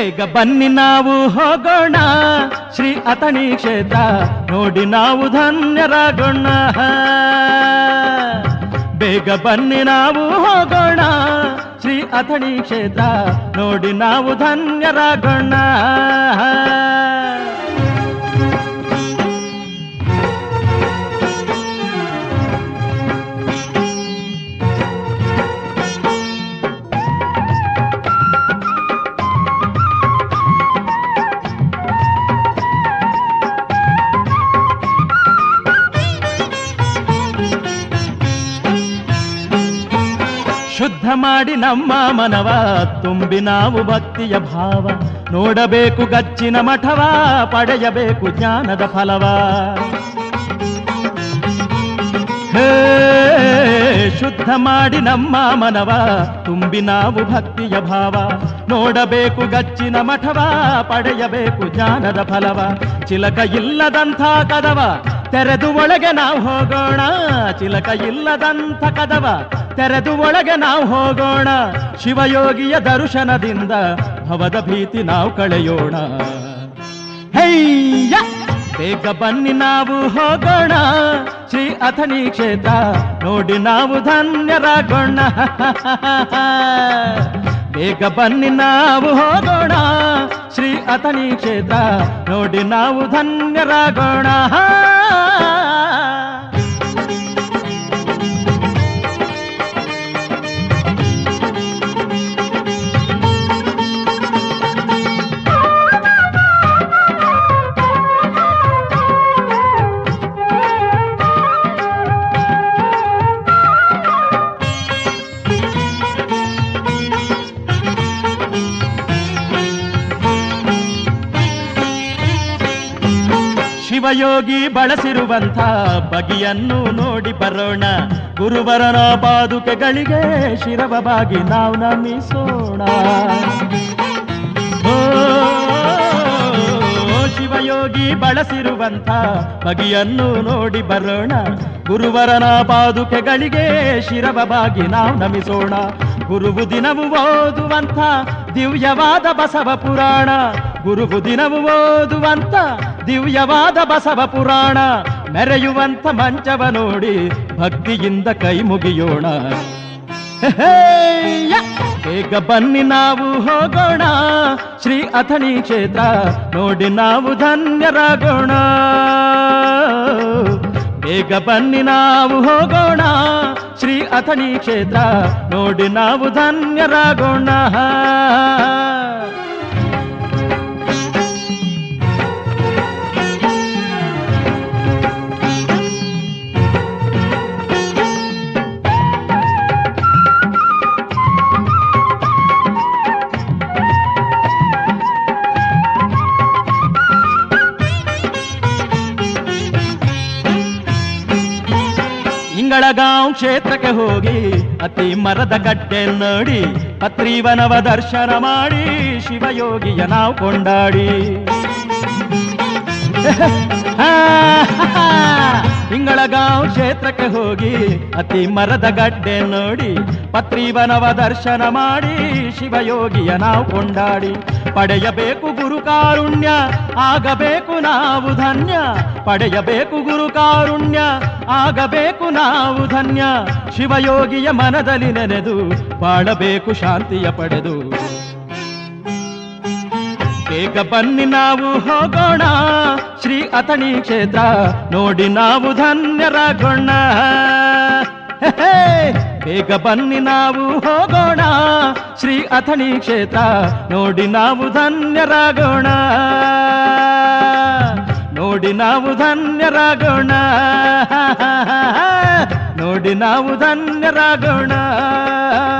ಬೇಗ ಬನ್ನಿ ನಾವು ಹೋಗೋಣ ಶ್ರೀ ಅಥಣಿ ಕ್ಷೇತ್ರ ನೋಡಿ ನಾವು ಧನ್ಯರಾಗೋಣ. ಬೇಗ ಬನ್ನಿ ನಾವು ಹೋಗೋಣ ಶ್ರೀ ಅಥಣಿ ಕ್ಷೇತ್ರ ನೋಡಿ ನಾವು ಧನ್ಯರಾಗೋಣ. ಶುದ್ಧ ಮಾಡಿ ನಮ್ಮ ಮನವ ತುಂಬಿ ನಾವು ಭಕ್ತಿಯ ಭಾವ ನೋಡಬೇಕು ಗಚ್ಚಿನ ಮಠವ ಪಡೆಯಬೇಕು ಜ್ಞಾನದ ಫಲವ. ಶುದ್ಧ ಮಾಡಿ ನಮ್ಮ ಮನವ ತುಂಬಿ ನಾವು ಭಕ್ತಿಯ ಭಾವ ನೋಡಬೇಕು ಗಚ್ಚಿನ ಮಠವ ಪಡೆಯಬೇಕು ಜ್ಞಾನದ ಫಲವ. ಚಿಲಕ ಇಲ್ಲದಂಥ ಕದವ ತೆರೆದು ಒಳಗೆ ನಾವು ಹೋಗೋಣ, ಚಿಲಕ ಇಲ್ಲದಂಥ ಕದವ ತೆರೆದು ಒಳಗೆ ನಾವು ಹೋಗೋಣ. ಶಿವಯೋಗಿಯ ದರ್ಶನದಿಂದ ಭವದ ಭೀತಿ ನಾವು ಕಳೆಯೋಣ. ಹೈಯ ಬೇಗ ಬನ್ನಿ ನಾವು ಹೋಗೋಣ ಶ್ರೀ ಅಥಣಿ ಕ್ಷೇತ್ರ ನೋಡಿ ನಾವು ಧನ್ಯರಾಗೋಣ. ಬೇಗ ಬನ್ನಿ ನಾವು ಹೋಗೋಣ ಶ್ರೀ ಅಥಣಿ ಕ್ಷೇತ್ರ ನೋಡಿ ನಾವು ಧನ್ಯರಾಗೋಣ. ಶಿವಯೋಗಿ ಬಳಸಿರುವಂಥ ಬಗೆಯನ್ನು ನೋಡಿ ಬರೋಣ. ಗುರುವರನ ಪಾದುಕೆಗಳಿಗೆ ಶಿರವ ಬಾಗಿ ನಾವು ನಮಿಸೋಣ. ಶಿವಯೋಗಿ ಬಳಸಿರುವಂಥ ಬಗೆಯನ್ನು ನೋಡಿ ಬರೋಣ. ಗುರುವರನ ಪಾದುಕೆಗಳಿಗೆ ಶಿರವ ಬಾಗಿ ನಾವು ನಮಿಸೋಣ. ಗುರುವು ದಿನವು ಓದುವಂಥ ದಿವ್ಯವಾದ ಬಸವ ಪುರಾಣ, ಗುರುವು ದಿನವು ಓದುವಂಥ ದಿವ್ಯವಾದ ಬಸವ ಪುರಾಣ ಮೆರೆಯುವಂಥ ಮಂಚವ ನೋಡಿ ಭಕ್ತಿಯಿಂದ ಕೈ ಮುಗಿಯೋಣ. ಬೇಗ ಬನ್ನಿ ನಾವು ಹೋಗೋಣ ಶ್ರೀ ಅಥಣಿ ಕ್ಷೇತ್ರ ನೋಡಿ ನಾವು ಧನ್ಯರಾಗೋಣ. ಬೇಗ ಬನ್ನಿ ನಾವು ಹೋಗೋಣ ಶ್ರೀ ಅಥಣಿ ಕ್ಷೇತ್ರ ನೋಡಿ ನಾವು ಧನ್ಯರಾಗೋಣ. ಇಂಗಳಗಾಂವ್ ಕ್ಷೇತ್ರಕ್ಕೆ ಹೋಗಿ ಅತಿ ಮರದ ಗಡ್ಡೆ ನೋಡಿ ಪತ್ರಿವನವ ದರ್ಶನ ಮಾಡಿ ಶಿವಯೋಗಿಯ ನಾವು ಕೊಂಡಾಡಿ. ಇಂಗಳಗಾಂವ್ ಕ್ಷೇತ್ರಕ್ಕೆ ಹೋಗಿ ಅತಿ ಮರದ ಗಡ್ಡೆ ನೋಡಿ ಪತ್ರಿವನವ ದರ್ಶನ ಮಾಡಿ ಶಿವಯೋಗಿಯ ನಾವು ಕೊಂಡಾಡಿ. ಪಡೆಯಬೇಕು ಗುರು ಕಾರುಣ್ಯ ಆಗಬೇಕು ನಾವು ಧನ್ಯ, ಪಡೆಯಬೇಕು ಗುರು ಕಾರುಣ್ಯ ಆಗಬೇಕು ನಾವು ಧನ್ಯ. ಶಿವಯೋಗಿಯ ಮನದಲ್ಲಿ ನೆನೆದು ಬಾಳಬೇಕು ಶಾಂತಿಯ ಪಡೆದು. ಬೇಗ ಬನ್ನಿ ನಾವು ಹೋಗೋಣ ಶ್ರೀ ಅಥಣಿ ಕ್ಷೇತ್ರ ನೋಡಿ ನಾವು ಧನ್ಯರಾಗೋಣ. ಬೇಗ ಬನ್ನಿ ನಾವು ಹೋಗೋಣ ಶ್ರೀ ಅಥಣಿ ಕ್ಷೇತ್ರ ನೋಡಿ ನಾವು ಧನ್ಯರಾಗೋಣ. ನೋಡಿ ನಾವು ಧನ್ಯರಾಗೋಣ, ನೋಡಿ ನಾವು ಧನ್ಯರಾಗೋಣ.